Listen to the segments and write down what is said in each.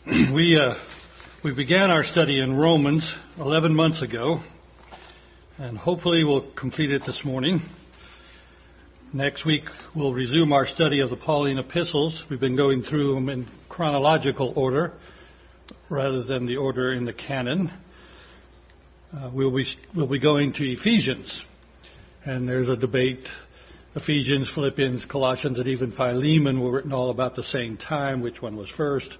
We began our study in Romans 11 months ago, and hopefully we'll complete it this morning. Next week we'll resume our study of the Pauline epistles. We've been going through them in chronological order rather than the order in the canon. We'll be going to Ephesians, and there's a debate. Ephesians, Philippians, Colossians, and even Philemon were written all about the same time. Which one was first?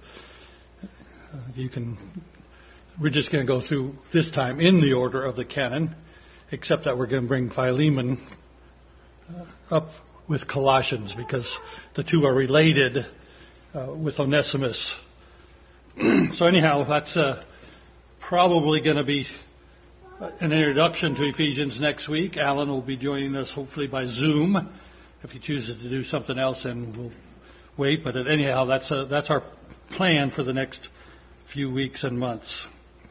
We're just going to go through this time in the order of the canon, except that we're going to bring Philemon up with Colossians because the two are related with Onesimus. So anyhow, that's probably going to be an introduction to Ephesians next week. Alan will be joining us hopefully by Zoom. If he chooses to do something else, then we'll wait. But anyhow, that's our plan for the next few weeks and months.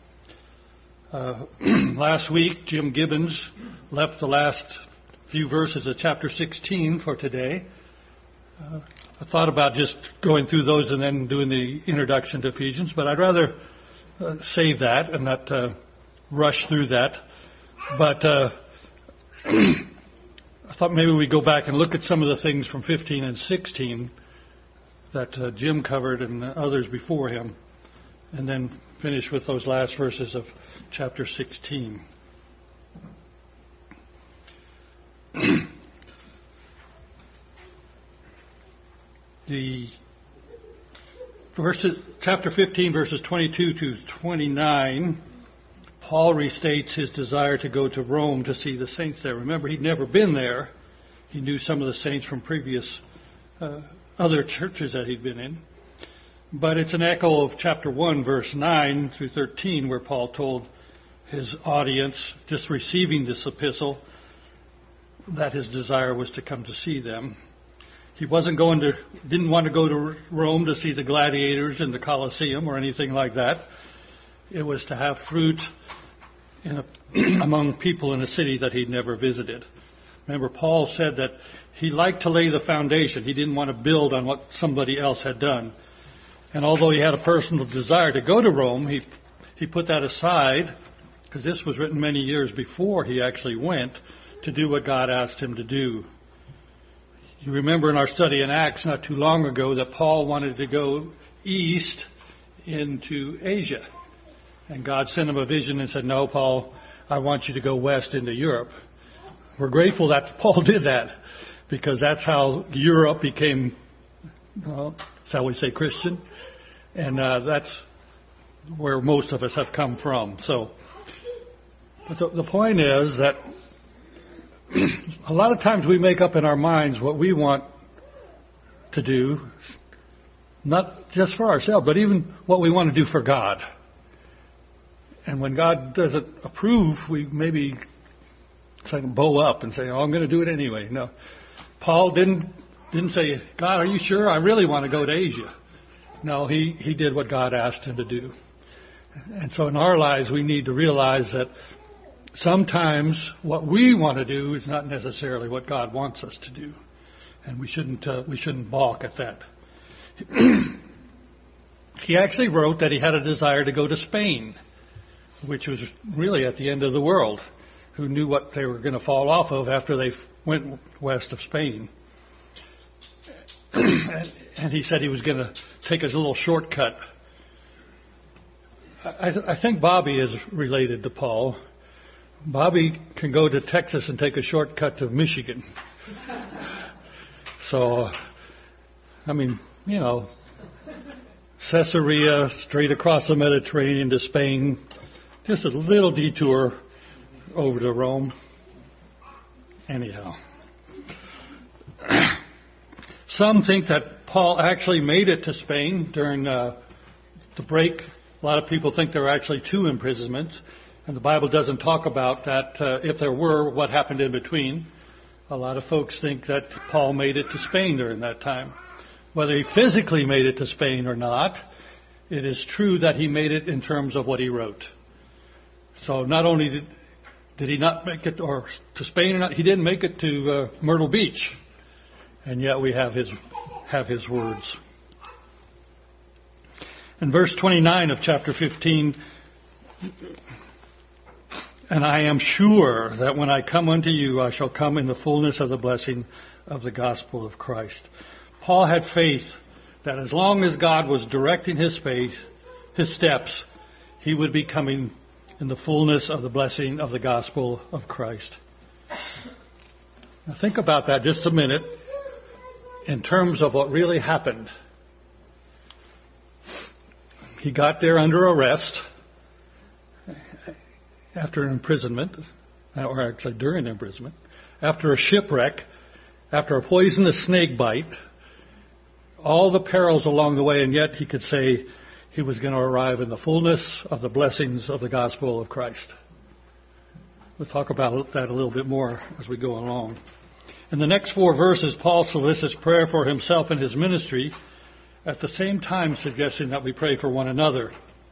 Last week, Jim Gibbons left the last few verses of chapter 16 for today. I thought about just going through those and then doing the introduction to Ephesians, but I'd rather save that and not rush through that. But I thought maybe we'd go back and look at some of the things from 15 and 16 that Jim covered and others before him, and then finish with those last verses of chapter 16. Chapter 15, verses 22 to 29, Paul restates his desire to go to Rome to see the saints there. Remember, he'd never been there. He knew some of the saints from previous other churches that he'd been in. But it's an echo of chapter 1, verse 9 through 13, where Paul told his audience, just receiving this epistle, that his desire was to come to see them. He didn't want to go to Rome to see the gladiators in the Colosseum or anything like that. It was to have fruit among people in a city that he'd never visited. Remember, Paul said that he liked to lay the foundation. He didn't want to build on what somebody else had done. And although he had a personal desire to go to Rome, he put that aside, because this was written many years before he actually went to do what God asked him to do. You remember in our study in Acts not too long ago that Paul wanted to go east into Asia. And God sent him a vision and said, "No, Paul, I want you to go west into Europe." We're grateful that Paul did that, because that's how Europe became, shall we say, Christian. And that's where most of us have come from. So, but the point is that a lot of times we make up in our minds what we want to do, not just for ourselves, but even what we want to do for God. And when God doesn't approve, we maybe bow up and say, "Oh, I'm going to do it anyway." No, Paul didn't say, "God, are you sure? I really want to go to Asia." No, he did what God asked him to do. And so in our lives, we need to realize that sometimes what we want to do is not necessarily what God wants us to do, and we shouldn't balk at that. He actually wrote that he had a desire to go to Spain, which was really at the end of the world. Who knew what they were going to fall off of after they went west of Spain? And he said he was going to take a little shortcut. I think Bobby is related to Paul. Bobby can go to Texas and take a shortcut to Michigan. So, Caesarea, straight across the Mediterranean to Spain, just a little detour over to Rome. Anyhow, some think that Paul actually made it to Spain during the break. A lot of people think there were actually 2 imprisonments, and the Bible doesn't talk about that. If there were, what happened in between. A lot of folks think that Paul made it to Spain during that time. Whether he physically made it to Spain or not, it is true that he made it in terms of what he wrote. So not only did he not make it to Spain or not, he didn't make it to Myrtle Beach, and yet we have his words. In verse 29 of chapter 15, and I am sure that when I come unto you, I shall come in the fullness of the blessing of the gospel of Christ. Paul had faith that as long as God was directing his steps, he would be coming in the fullness of the blessing of the gospel of Christ. Now think about that just a minute in terms of what really happened. He got there under arrest after an imprisonment, or actually during imprisonment, after a shipwreck, after a poisonous snake bite, all the perils along the way, and yet he could say he was going to arrive in the fullness of the blessings of the gospel of Christ. We'll talk about that a little bit more as we go along. In the next 4 verses, Paul solicits prayer for himself and his ministry, at the same time suggesting that we pray for one another.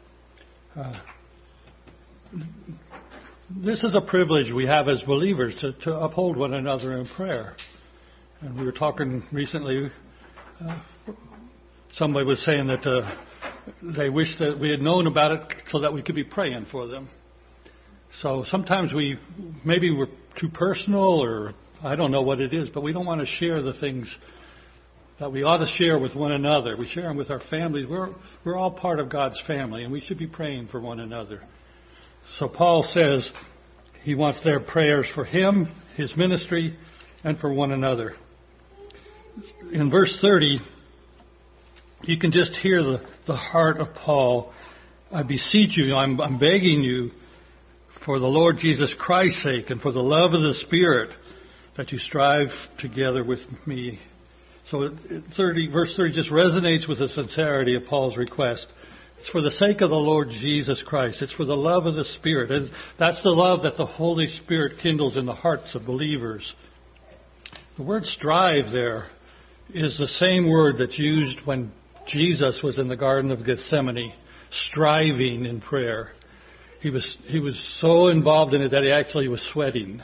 This is a privilege we have as believers to uphold one another in prayer. And we were talking recently, somebody was saying that they wish that we had known about it so that we could be praying for them. So sometimes maybe we're too personal, or I don't know what it is, but we don't want to share the things that we ought to share with one another. We share them with our families. We're all part of God's family, and we should be praying for one another. So Paul says he wants their prayers for him, his ministry, and for one another. In verse 30, you can just hear the heart of Paul. I beseech you, I'm begging you, for the Lord Jesus Christ's sake and for the love of the Spirit, that you strive together with me. So verse 30 just resonates with the sincerity of Paul's request. It's for the sake of the Lord Jesus Christ. It's for the love of the Spirit. And that's the love that the Holy Spirit kindles in the hearts of believers. The word strive there is the same word that's used when Jesus was in the Garden of Gethsemane, striving in prayer. He was so involved in it that he actually was sweating.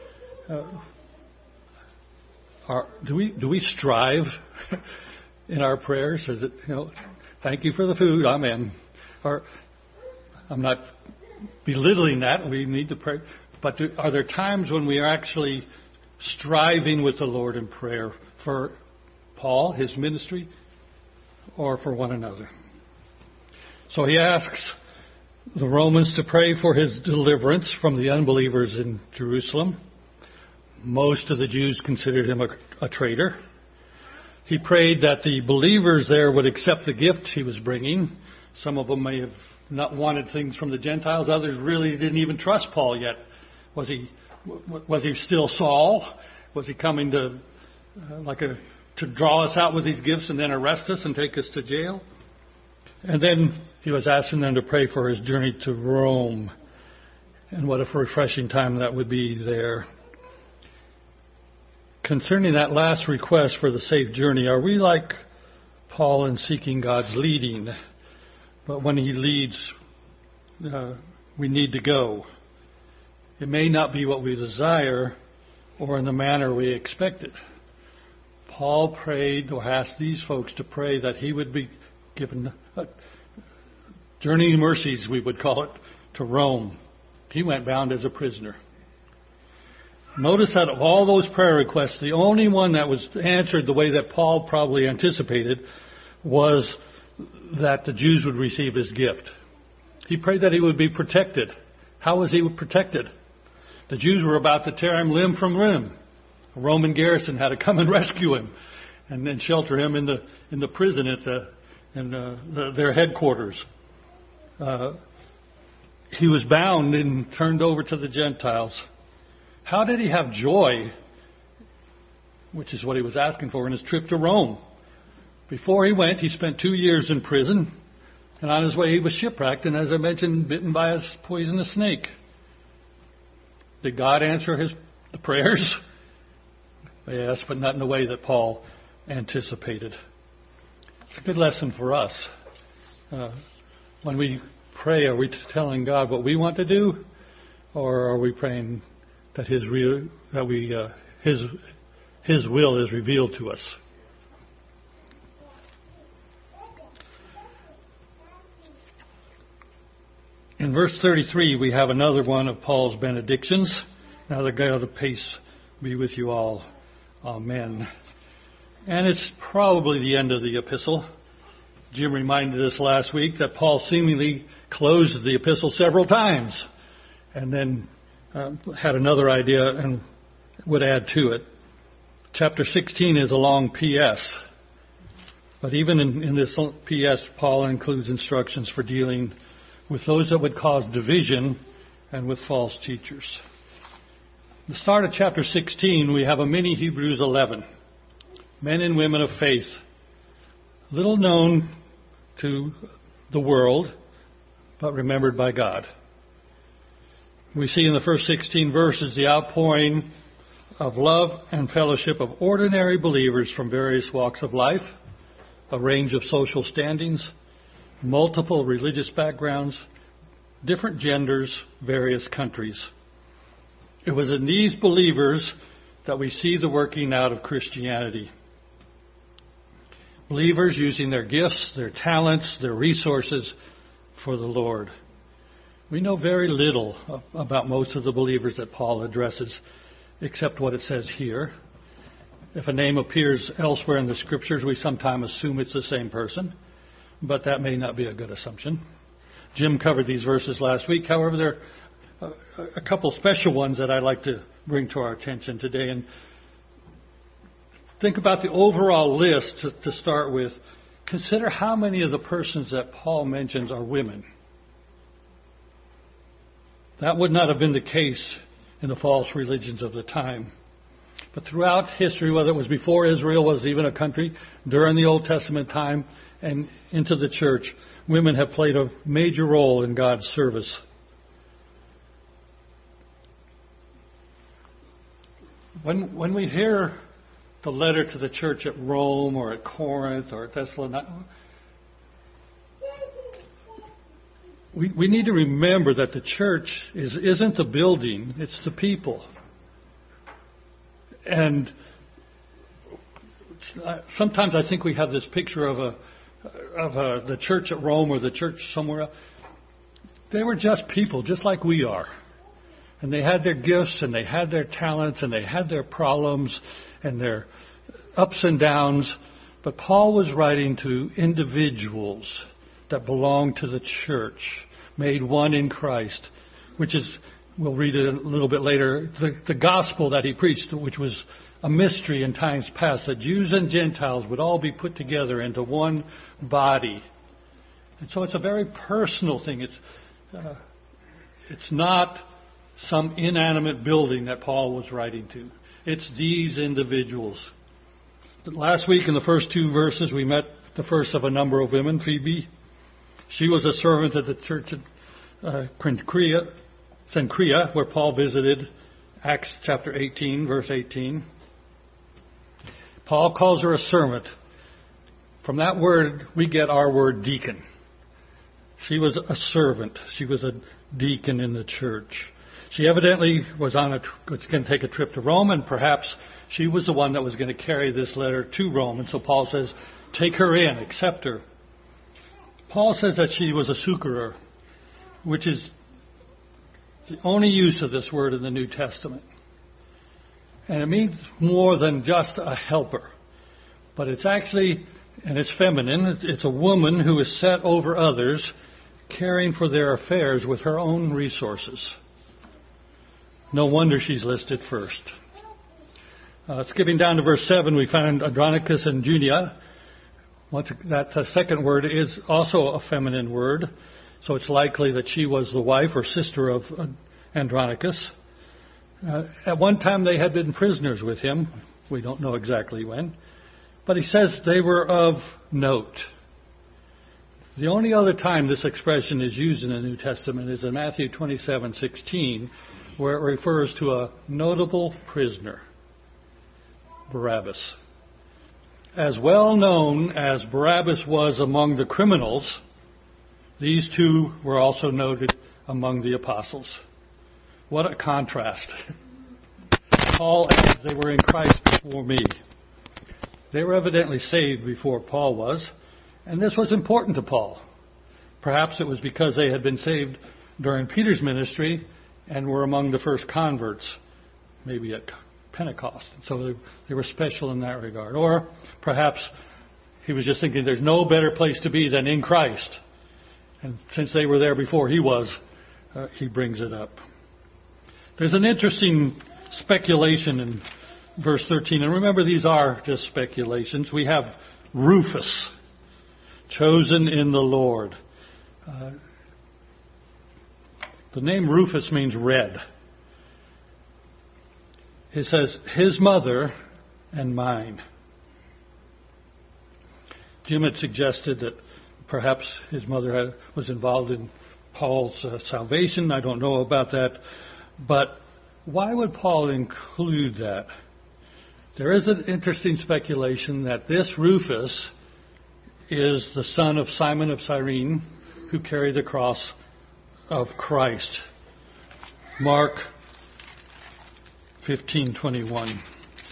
Do we strive in our prayers? Is it, thank you for the food, amen. Or I'm not belittling that. We need to pray. But are there times when we are actually striving with the Lord in prayer for Paul, his ministry, or for one another? So he asks the Romans to pray for his deliverance from the unbelievers in Jerusalem. Most of the Jews considered him a traitor. He prayed that the believers there would accept the gift he was bringing. Some of them may have not wanted things from the Gentiles. Others really didn't even trust Paul yet. Was he still Saul? Was he coming to draw us out with these gifts and then arrest us and take us to jail? And then he was asking them to pray for his journey to Rome. And what a refreshing time that would be there. Concerning that last request for the safe journey, are we like Paul in seeking God's leading? But when he leads, we need to go. It may not be what we desire or in the manner we expected. Paul prayed, or asked these folks to pray, that he would be given journey mercies, we would call it, to Rome. He went bound as a prisoner. Notice that of all those prayer requests, the only one that was answered the way that Paul probably anticipated was that the Jews would receive his gift. He prayed that he would be protected. How was he protected? The Jews were about to tear him limb from limb. A Roman garrison had to come and rescue him and then shelter him in the prison at their headquarters. He was bound and turned over to the Gentiles. How did he have joy, which is what he was asking for, in his trip to Rome? Before he went, he spent 2 years in prison, and on his way he was shipwrecked, and as I mentioned, bitten by a poisonous snake. Did God answer the prayers? Yes, but not in the way that Paul anticipated. It's a good lesson for us. When we pray, are we telling God what we want to do, or are we praying that His will is revealed to us? In verse 33, we have another one of Paul's benedictions. Now the God of peace be with you all. Amen. And it's probably the end of the epistle. Jim reminded us last week that Paul seemingly closed the epistle several times and then had another idea and would add to it. Chapter 16 is a long P.S. But even in this P.S., Paul includes instructions for dealing with those that would cause division and with false teachers. At the start of chapter 16, we have a mini Hebrews 11. Men and women of faith, little known to the world, but remembered by God. We see in the first 16 verses the outpouring of love and fellowship of ordinary believers from various walks of life, a range of social standings, multiple religious backgrounds, different genders, various countries. It was in these believers that we see the working out of Christianity. Believers using their gifts, their talents, their resources for the Lord. We know very little about most of the believers that Paul addresses, except what it says here. If a name appears elsewhere in the Scriptures, we sometimes assume it's the same person, but that may not be a good assumption. Jim covered these verses last week. However, there are a couple special ones that I'd like to bring to our attention today. And think about the overall list to start with. Consider how many of the persons that Paul mentions are women. That would not have been the case in the false religions of the time. But throughout history, whether it was before Israel was even a country, during the Old Testament time, and into the church, women have played a major role in God's service. When we hear the letter to the church at Rome or at Corinth or at Thessalonica, we need to remember that the church isn't the building, it's the people. And sometimes I think we have this picture of the church at Rome or the church somewhere else. They were just people, just like we are. And they had their gifts and they had their talents and they had their problems and their ups and downs. But Paul was writing to individuals that belonged to the church, made one in Christ, which is, we'll read it a little bit later, the gospel that he preached, which was a mystery in times past, that Jews and Gentiles would all be put together into one body. And so it's a very personal thing. It's not some inanimate building that Paul was writing to. It's these individuals. Last week in the first two verses, we met the first of a number of women, Phoebe. She was a servant at the church at Cenchrea, where Paul visited, Acts chapter 18, verse 18. Paul calls her a servant. From that word, we get our word deacon. She was a servant. She was a deacon in the church. She evidently was going to take a trip to Rome, and perhaps she was the one that was going to carry this letter to Rome. And so Paul says, take her in, accept her. Paul says that she was a succorer, which is the only use of this word in the New Testament. And it means more than just a helper. But it's actually, and it's feminine, it's a woman who is set over others, caring for their affairs with her own resources. No wonder she's listed first. Skipping down to verse 7, we find Andronicus and Junia. That second word is also a feminine word, so it's likely that she was the wife or sister of Andronicus. At one time they had been prisoners with him. We don't know exactly when. But he says they were of note. The only other time this expression is used in the New Testament is in Matthew 27:16, where it refers to a notable prisoner, Barabbas. As well known as Barabbas was among the criminals, these two were also noted among the apostles. What a contrast. Paul adds they were in Christ before me. They were evidently saved before Paul was, and this was important to Paul. Perhaps it was because they had been saved during Peter's ministry and were among the first converts, maybe at Pentecost. So they were special in that regard. Or perhaps he was just thinking there's no better place to be than in Christ. And since they were there before he was, he brings it up. There's an interesting speculation in verse 13. And remember, these are just speculations. We have Rufus, chosen in the Lord. The name Rufus means red. It says, his mother and mine. Jim had suggested that perhaps his mother was involved in Paul's salvation. I don't know about that. But why would Paul include that? There is an interesting speculation that this Rufus is the son of Simon of Cyrene, who carried the cross of Christ. Mark 15:21.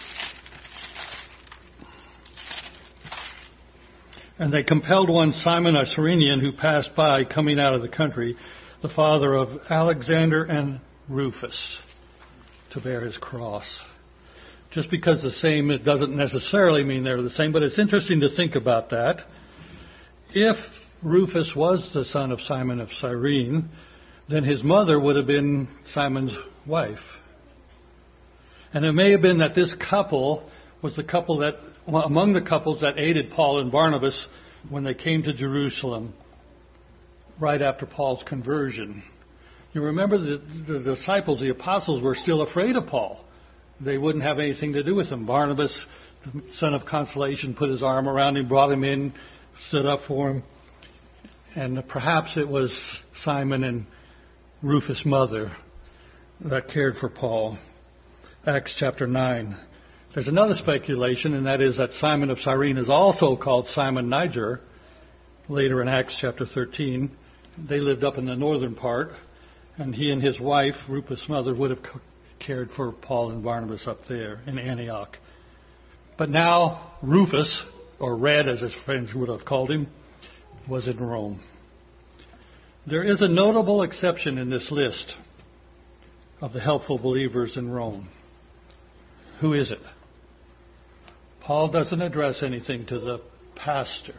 And they compelled one Simon a Cyrenian who passed by coming out of the country, the father of Alexander and Rufus, to bear his cross. Just because the same, it doesn't necessarily mean they're the same, but it's interesting to think about that. If Rufus was the son of Simon of Cyrene, then his mother would have been Simon's wife. And it may have been that this couple was the couple that, among the couples that aided Paul and Barnabas when they came to Jerusalem right after Paul's conversion. You remember the disciples, the apostles, were still afraid of Paul. They wouldn't have anything to do with him. Barnabas, the son of consolation, put his arm around him, brought him in, stood up for him. And perhaps it was Simon and Rufus' mother that cared for Paul. Acts chapter 9. There's another speculation, and that is that Simon of Cyrene is also called Simon Niger. Later in Acts chapter 13, they lived up in the northern part, and he and his wife, Rufus' mother, would have cared for Paul and Barnabas up there in Antioch. But now Rufus, or Red as his friends would have called him, was in Rome. There is a notable exception in this list of the helpful believers in Rome. Who is it? Paul doesn't address anything to the pastor.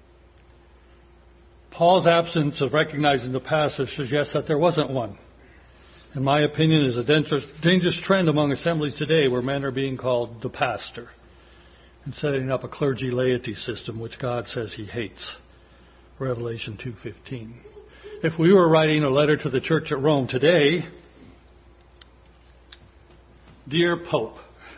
Paul's absence of recognizing the pastor suggests that there wasn't one. In my opinion, is a dangerous trend among assemblies today where men are being called the pastor and setting up a clergy laity system which God says he hates. Revelation 2:15. If we were writing a letter to the church at Rome today, dear Pope,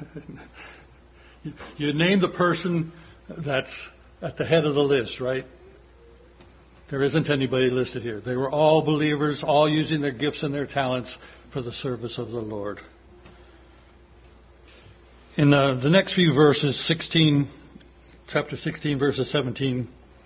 you name the person that's at the head of the list, right? There isn't anybody listed here. They were all believers, all using their gifts and their talents for the service of the Lord. In the next few verses, chapter 16, verses 17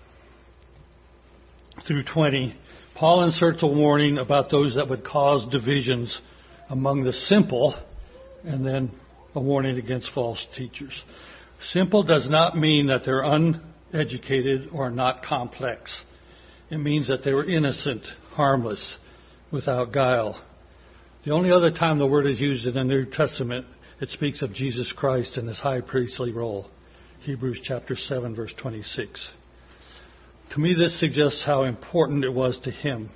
through 20, Paul inserts a warning about those that would cause divisions among the simple, and then a warning against false teachers. Simple does not mean that they're uneducated or not complex. It means that they were innocent, harmless, without guile. The only other time the word is used in the New Testament, it speaks of Jesus Christ and his high priestly role. Hebrews chapter 7, verse 26. To me, this suggests how important it was to him.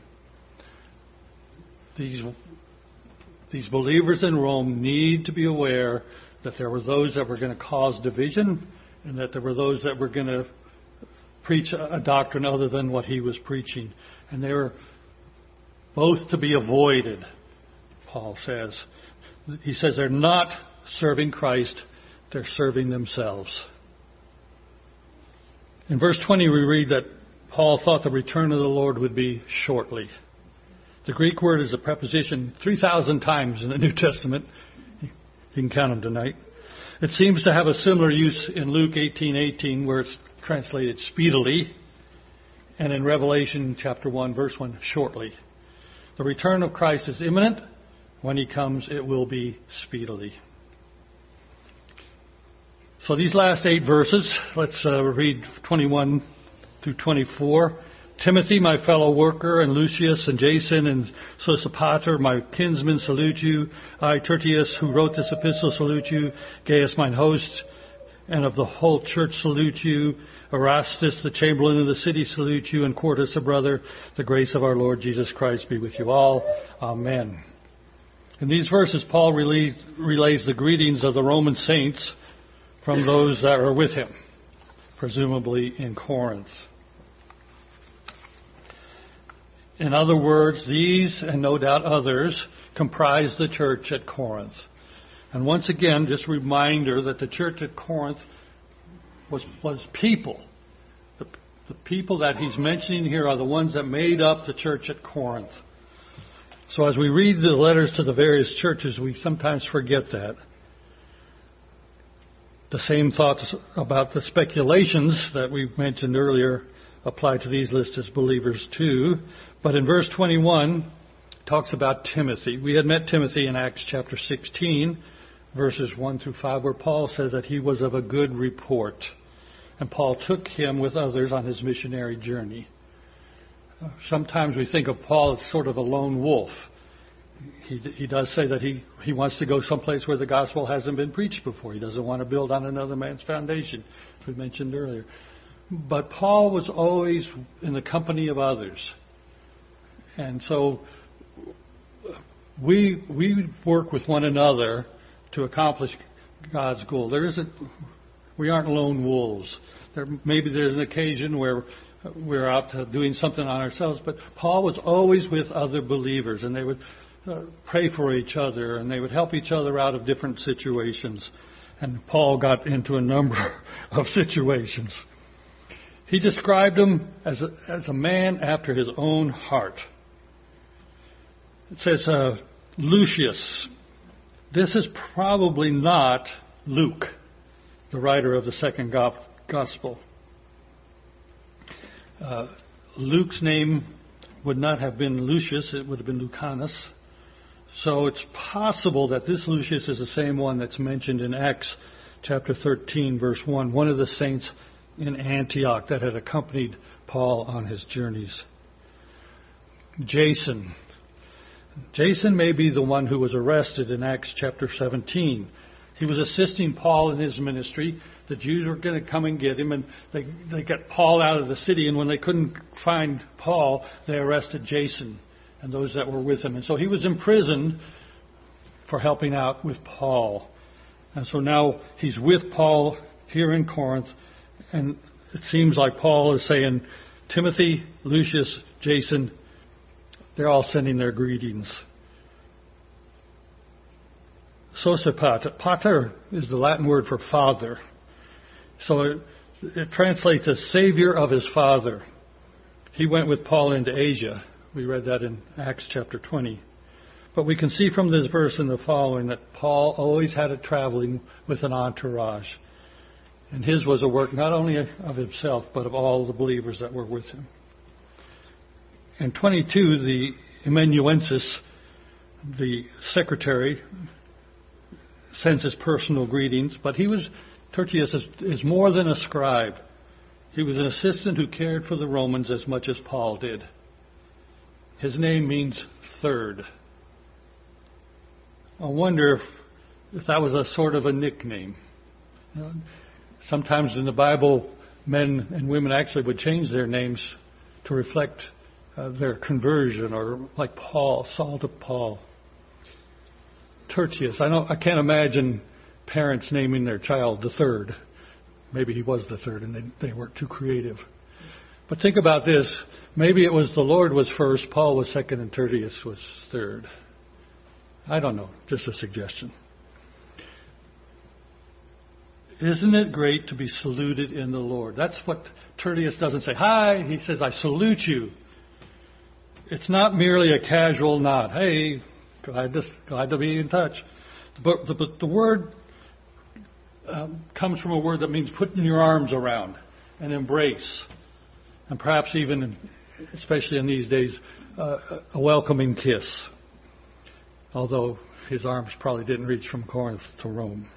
These believers in Rome need to be aware that there were those that were going to cause division and that there were those that were going to preach a doctrine other than what he was preaching. And they were both to be avoided, Paul says. He says they're not serving Christ, they're serving themselves. In verse 20 we read that Paul thought the return of the Lord would be shortly. The Greek word is a preposition 3,000 times in the New Testament. You can count them tonight. It seems to have a similar use in Luke 18:18, where it's translated speedily, and in Revelation chapter 1, verse 1, shortly. The return of Christ is imminent. When he comes, it will be speedily. So these last 8 verses, let's read 21 through 24. Timothy, my fellow worker, and Lucius and Jason and Sosipater, my kinsmen, salute you. I, Tertius, who wrote this epistle, salute you. Gaius, mine host, and of the whole church salute you. Erastus, the chamberlain of the city, salute you. And Quartus, a brother. The grace of our Lord Jesus Christ be with you all. Amen. In these verses, Paul relays the greetings of the Roman saints from those that are with him, presumably in Corinth. In other words, these, and no doubt others, comprise the church at Corinth. And once again, just a reminder that the church at Corinth was people. The people that he's mentioning here are the ones that made up the church at Corinth. So as we read the letters to the various churches, we sometimes forget that. The same thoughts about the speculations that we mentioned earlier apply to these listed believers too. But in verse 21, it talks about Timothy. We had met Timothy in Acts chapter 16, verses 1 through 5, where Paul says that he was of a good report. And Paul took him with others on his missionary journey. Sometimes we think of Paul as sort of a lone wolf. He does say that he wants to go someplace where the gospel hasn't been preached before. He doesn't want to build on another man's foundation, as we mentioned earlier. But Paul was always in the company of others. And so we work with one another to accomplish God's goal. We aren't lone wolves. Maybe there's an occasion where we're out doing something on ourselves, but Paul was always with other believers, and they would pray for each other, and they would help each other out of different situations. And Paul got into a number of situations. He described him as a man after his own heart. It says, Lucius. This is probably not Luke, the writer of the second gospel. Luke's name would not have been Lucius, it would have been Lucanus. So it's possible that this Lucius is the same one that's mentioned in Acts chapter 13, verse 1, one of the saints in Antioch that had accompanied Paul on his journeys. Jason may be the one who was arrested in Acts chapter 17. He was assisting Paul in his ministry. The Jews were going to come and get him, and they got Paul out of the city, and when they couldn't find Paul, they arrested Jason and those that were with him. And so he was imprisoned for helping out with Paul. And so now he's with Paul here in Corinth, and it seems like Paul is saying, Timothy, Lucius, Jason, they're all sending their greetings. Sosipater. Pater is the Latin word for father. So it translates as savior of his father. He went with Paul into Asia. We read that in Acts chapter 20. But we can see from this verse and the following that Paul always had it traveling with an entourage. And his was a work not only of himself, but of all the believers that were with him. In 22, the amanuensis, the secretary, sends his personal greetings, but Tertius is more than a scribe. He was an assistant who cared for the Romans as much as Paul did. His name means third. I wonder if that was a sort of a nickname. Sometimes in the Bible, men and women actually would change their names to reflect their conversion, or like Paul, Saul to Paul. Tertius. I can't imagine parents naming their child the third. Maybe he was the third and they weren't too creative. But think about this. Maybe it was the Lord was first, Paul was second, and Tertius was third. I don't know. Just a suggestion. Isn't it great to be saluted in the Lord? That's what Tertius doesn't say. Hi, he says, I salute you. It's not merely a casual nod. Hey, glad to be in touch. But the word comes from a word that means putting your arms around and embrace. And perhaps even, especially in these days, a welcoming kiss. Although his arms probably didn't reach from Corinth to Rome.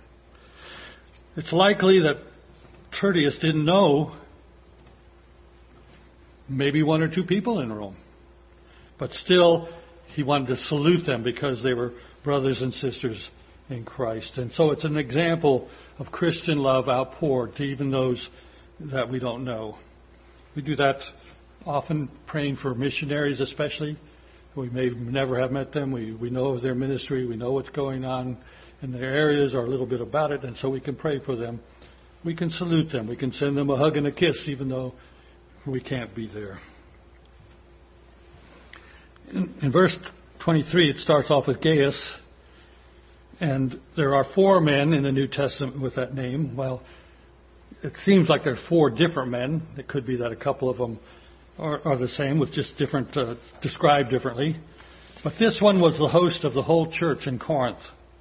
It's likely that Tertius didn't know maybe one or two people in Rome. But still, he wanted to salute them because they were brothers and sisters in Christ. And so it's an example of Christian love outpoured to even those that we don't know. We do that often, praying for missionaries especially. We may never have met them. We know of their ministry. We know what's going on in their areas or a little bit about it, and so we can pray for them. We can salute them. We can send them a hug and a kiss even though we can't be there. In verse 23, it starts off with Gaius, and there are 4 men in the New Testament with that name. Well, it seems like there are 4 different men. It could be that a couple of them are the same, with just different, described differently. But this one was the host of the whole church in Corinth.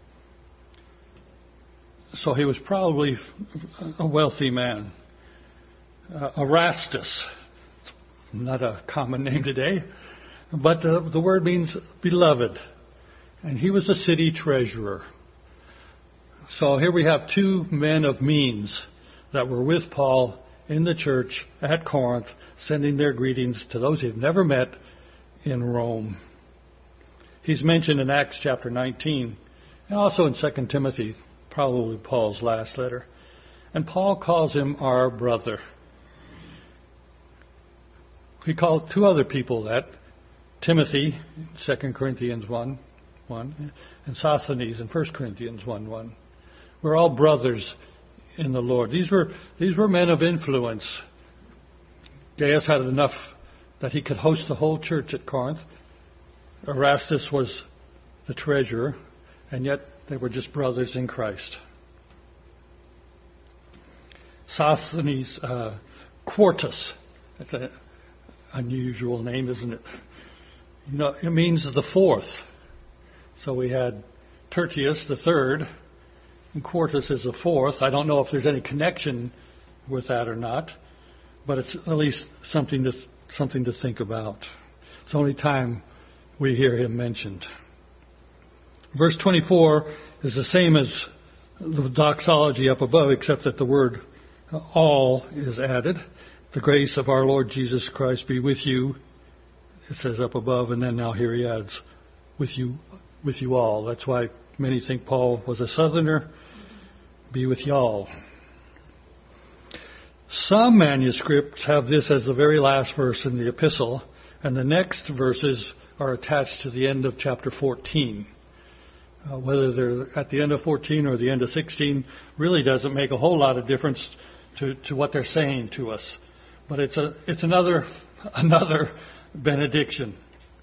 So he was probably a wealthy man. Erastus, not a common name today, but the word means beloved. And he was a city treasurer. So here we have 2 men of means that were with Paul in the church at Corinth, sending their greetings to those he'd never met in Rome. He's mentioned in Acts chapter 19, and also in 2 Timothy, probably Paul's last letter. And Paul calls him our brother. He called 2 other people that, Timothy, 2 Corinthians 1, and Sosthenes in 1 Corinthians 1:1. We're all brothers in the Lord. These were men of influence. Gaius had enough that he could host the whole church at Corinth. Erastus was the treasurer, and yet they were just brothers in Christ. Sosthenes, Quartus. That's an unusual name, isn't it? You know, it means the 4th. So we had Tertius, the 3rd, and Quartus is the 4th. I don't know if there's any connection with that or not, but it's at least something to think about. It's the only time we hear him mentioned. Verse 24 is the same as the doxology up above, except that the word all is added. The grace of our Lord Jesus Christ be with you, it says up above, and then now here he adds, with you all. That's why many think Paul was a southerner. Be with y'all. Some manuscripts have this as the very last verse in the epistle, and the next verses are attached to the end of chapter 14. Whether they're at the end of 14 or the end of 16 really doesn't make a whole lot of difference to what they're saying to us. But it's another benediction.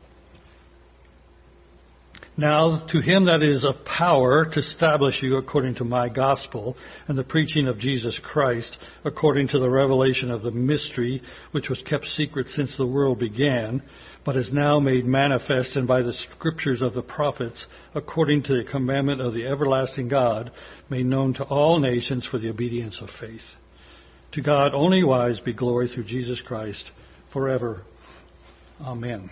Now to him that is of power to establish you according to my gospel and the preaching of Jesus Christ, according to the revelation of the mystery which was kept secret since the world began, but is now made manifest and by the scriptures of the prophets, according to the commandment of the everlasting God, made known to all nations for the obedience of faith. To God only wise be glory through Jesus Christ forever. Amen.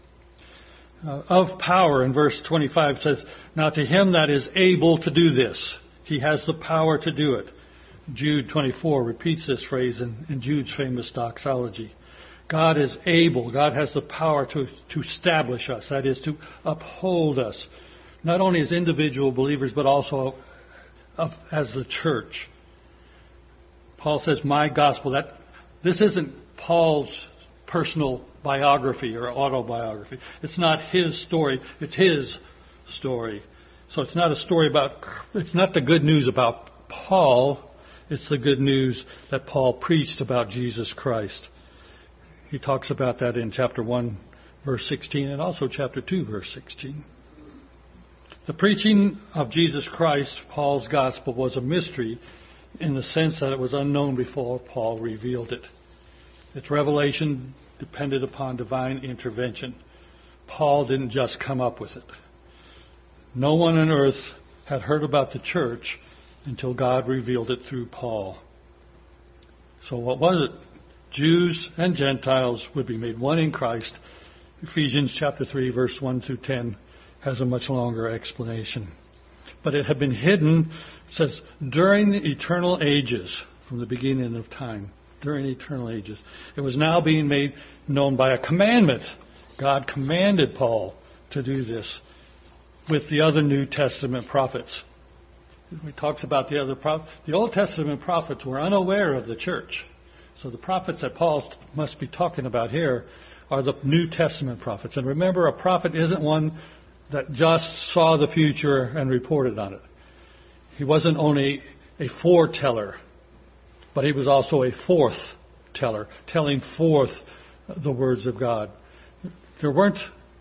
Of power in verse 25 says, now to him that is able to do this. He has the power to do it. Jude 24 repeats this phrase in Jude's famous doxology. God is able. God has the power to establish us. That is, to uphold us. Not only as individual believers, but also as the church. Paul says, my gospel. This isn't Paul's personal biography or autobiography. It's not his story. It's his story. So it's not it's not the good news about Paul. It's the good news that Paul preached about Jesus Christ. He talks about that in chapter 1, verse 16, and also chapter 2, verse 16. The preaching of Jesus Christ, Paul's gospel, was a mystery in the sense that it was unknown before Paul revealed it. Its revelation depended upon divine intervention. Paul didn't just come up with it. No one on earth had heard about the church until God revealed it through Paul. So what was it? Jews and Gentiles would be made one in Christ. Ephesians chapter 3, verse 1 through 10 has a much longer explanation. But it had been hidden, it says, during the eternal ages, from the beginning of time. during eternal ages. It was now being made known by a commandment. God commanded Paul to do this with the other New Testament prophets. He talks about the other prophets. The Old Testament prophets were unaware of the church. So the prophets that Paul must be talking about here are the New Testament prophets. And remember, a prophet isn't one that just saw the future and reported on it. He wasn't only a foreteller, but he was also a forth-teller, telling forth the words of God. There weren't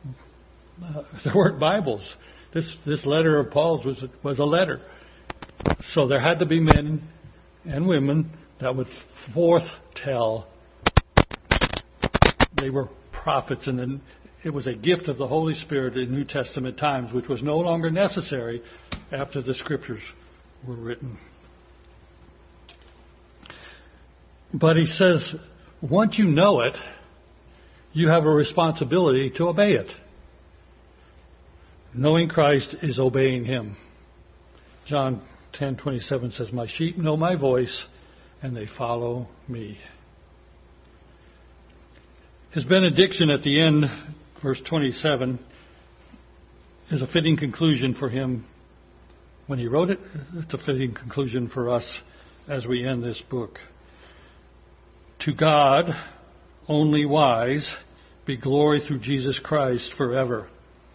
Bibles. This letter of Paul's was a letter. So there had to be men and women that would forth-tell. They were prophets, and then it was a gift of the Holy Spirit in New Testament times, which was no longer necessary after the Scriptures were written. But he says, once you know it, you have a responsibility to obey it. Knowing Christ is obeying Him. John 10:27 says, "My sheep know my voice, and they follow me." His benediction at the end, verse 27, is a fitting conclusion for him when he wrote it. It's a fitting conclusion for us as we end this book. To God, only wise, be glory through Jesus Christ forever.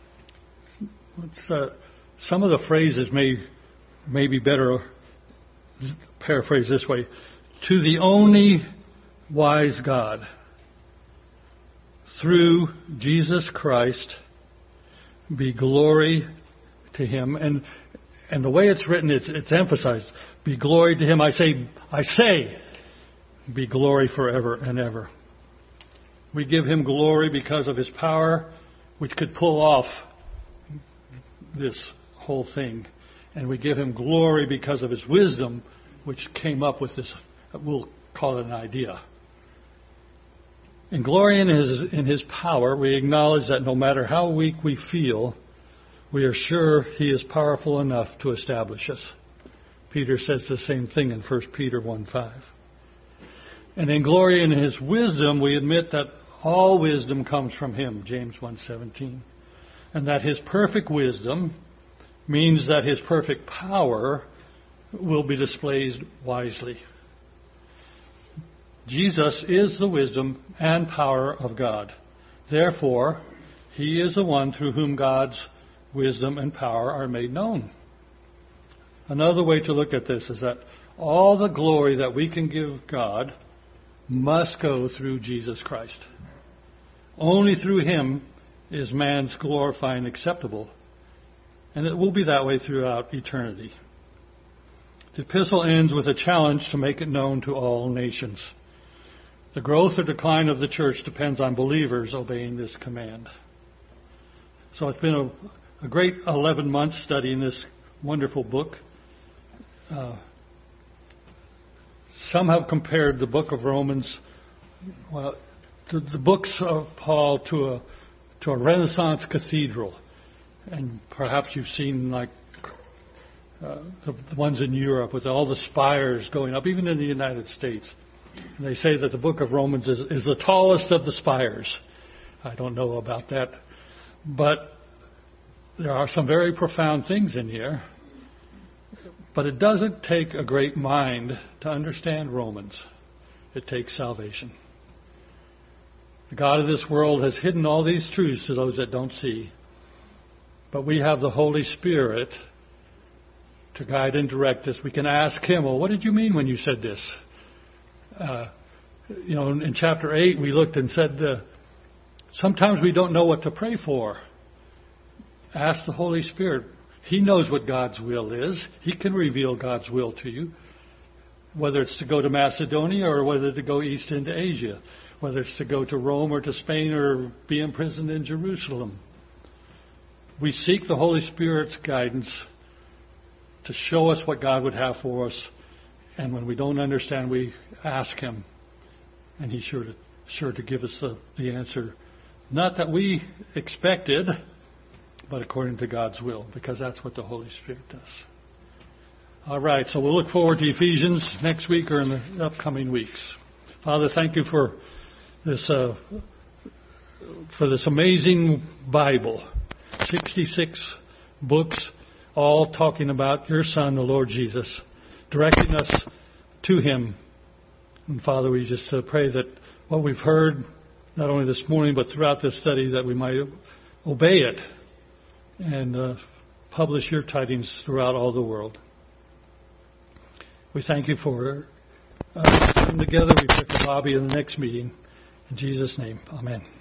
Some of the phrases may be better paraphrased this way. To the only wise God, through Jesus Christ, be glory to Him. And the way it's written, it's emphasized. Be glory to Him. I say, be glory forever and ever. We give Him glory because of His power, which could pull off this whole thing. And we give Him glory because of His wisdom, which came up with this, we'll call it an idea. In glory in His power, we acknowledge that no matter how weak we feel, we are sure He is powerful enough to establish us. Peter says the same thing in 1 Peter 1:5. And in glory in His wisdom, we admit that all wisdom comes from Him, James 1:17. And that His perfect wisdom means that His perfect power will be displayed wisely. Jesus is the wisdom and power of God. Therefore, He is the one through whom God's wisdom and power are made known. Another way to look at this is that all the glory that we can give God must go through Jesus Christ. Only through Him is man's glorifying acceptable. And it will be that way throughout eternity. The epistle ends with a challenge to make it known to all nations. The growth or decline of the church depends on believers obeying this command. So it's been a great 11 months studying this wonderful book. Some have compared the book of Romans, to the books of Paul to a Renaissance cathedral. And perhaps you've seen the ones in Europe with all the spires going up, even in the United States. And they say that the book of Romans is the tallest of the spires. I don't know about that. But there are some very profound things in here. But it doesn't take a great mind to understand Romans. It takes salvation. The God of this world has hidden all these truths to those that don't see. But we have the Holy Spirit to guide and direct us. We can ask Him, well, what did you mean when you said this? In chapter 8, we looked and said, sometimes we don't know what to pray for. Ask the Holy Spirit. He knows what God's will is. He can reveal God's will to you. Whether it's to go to Macedonia or whether to go east into Asia. Whether it's to go to Rome or to Spain or be imprisoned in Jerusalem. We seek the Holy Spirit's guidance to show us what God would have for us. And when we don't understand, we ask Him. And He's sure to give us the answer. Not that we expected, but according to God's will, because that's what the Holy Spirit does. All right, so we'll look forward to Ephesians next week or in the upcoming weeks. Father, thank you for this amazing Bible. 66 books, all talking about your Son, the Lord Jesus, directing us to Him. And Father, we just pray that what we've heard, not only this morning, but throughout this study, that we might obey it and publish your tidings throughout all the world. We thank you for coming together. We pray for Bobby in the next meeting. In Jesus' name, amen.